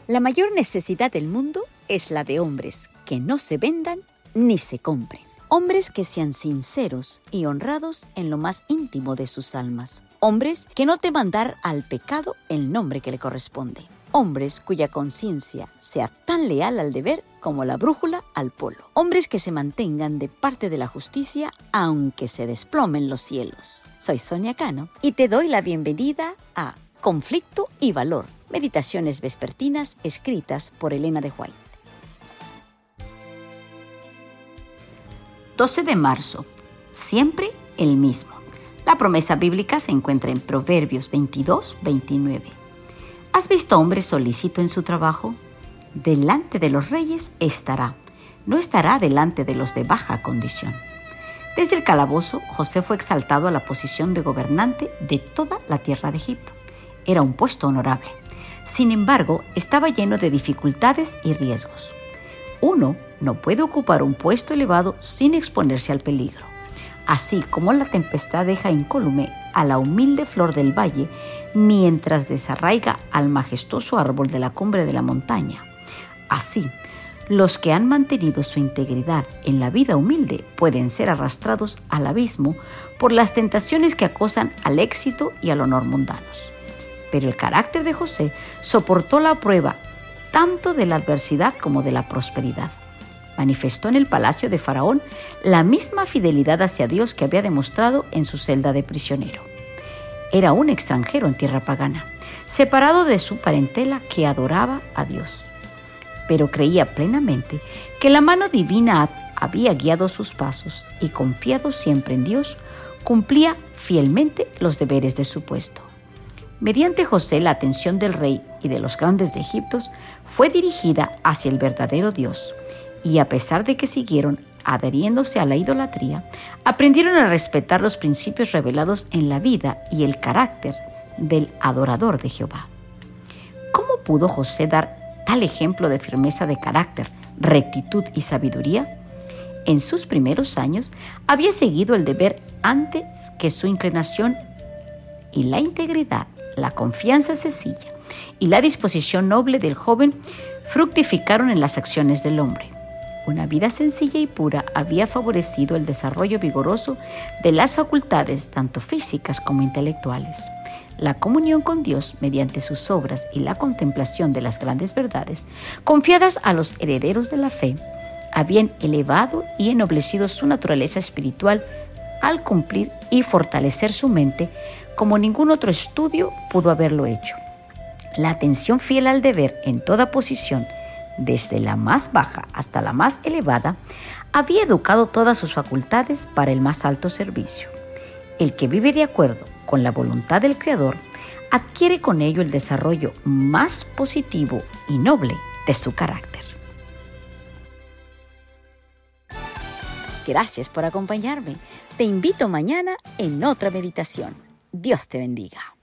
La mayor necesidad del mundo es la de hombres que no se vendan ni se compren. Hombres que sean sinceros y honrados en lo más íntimo de sus almas. Hombres que no teman dar al pecado el nombre que le corresponde. Hombres cuya conciencia sea tan leal al deber como la brújula al polo. Hombres que se mantengan de parte de la justicia aunque se desplomen los cielos. Soy Sonia Cano y te doy la bienvenida a Conflicto y Valor, meditaciones vespertinas escritas por Elena de White. 12 de marzo, siempre el mismo. La promesa bíblica se encuentra en Proverbios 22-29. ¿Has visto hombre solícito en su trabajo? Delante de los reyes estará, no estará delante de los de baja condición. Desde el calabozo, José fue exaltado a la posición de gobernante de toda la tierra de Egipto. Era un puesto honorable. Sin embargo, estaba lleno de dificultades y riesgos. Uno no puede ocupar un puesto elevado sin exponerse al peligro. Así como la tempestad deja incólume a la humilde flor del valle, mientras desarraiga al majestuoso árbol de la cumbre de la montaña. Así, los que han mantenido su integridad en la vida humilde pueden ser arrastrados al abismo por las tentaciones que acosan al éxito y al honor mundanos. Pero el carácter de José soportó la prueba tanto de la adversidad como de la prosperidad. Manifestó en el palacio de Faraón la misma fidelidad hacia Dios que había demostrado en su celda de prisionero. Era un extranjero en tierra pagana, separado de su parentela que adoraba a Dios. Pero creía plenamente que la mano divina había guiado sus pasos y, confiado siempre en Dios, cumplía fielmente los deberes de su puesto. Mediante José, la atención del rey y de los grandes de Egipto fue dirigida hacia el verdadero Dios, y a pesar de que siguieron adheriéndose a la idolatría, aprendieron a respetar los principios revelados en la vida y el carácter del adorador de Jehová. ¿Cómo pudo José dar tal ejemplo de firmeza de carácter, rectitud y sabiduría? En sus primeros años había seguido el deber antes que su inclinación, y la integridad, la confianza sencilla y la disposición noble del joven fructificaron en las acciones del hombre. Una vida sencilla y pura había favorecido el desarrollo vigoroso de las facultades, tanto físicas como intelectuales. La comunión con Dios mediante sus obras y la contemplación de las grandes verdades, confiadas a los herederos de la fe, habían elevado y ennoblecido su naturaleza espiritual al cumplir y fortalecer su mente como ningún otro estudio pudo haberlo hecho. La atención fiel al deber en toda posición, desde la más baja hasta la más elevada, había educado todas sus facultades para el más alto servicio. El que vive de acuerdo con la voluntad del Creador adquiere con ello el desarrollo más positivo y noble de su carácter. Gracias por acompañarme. Te invito mañana en otra meditación. Dios te bendiga.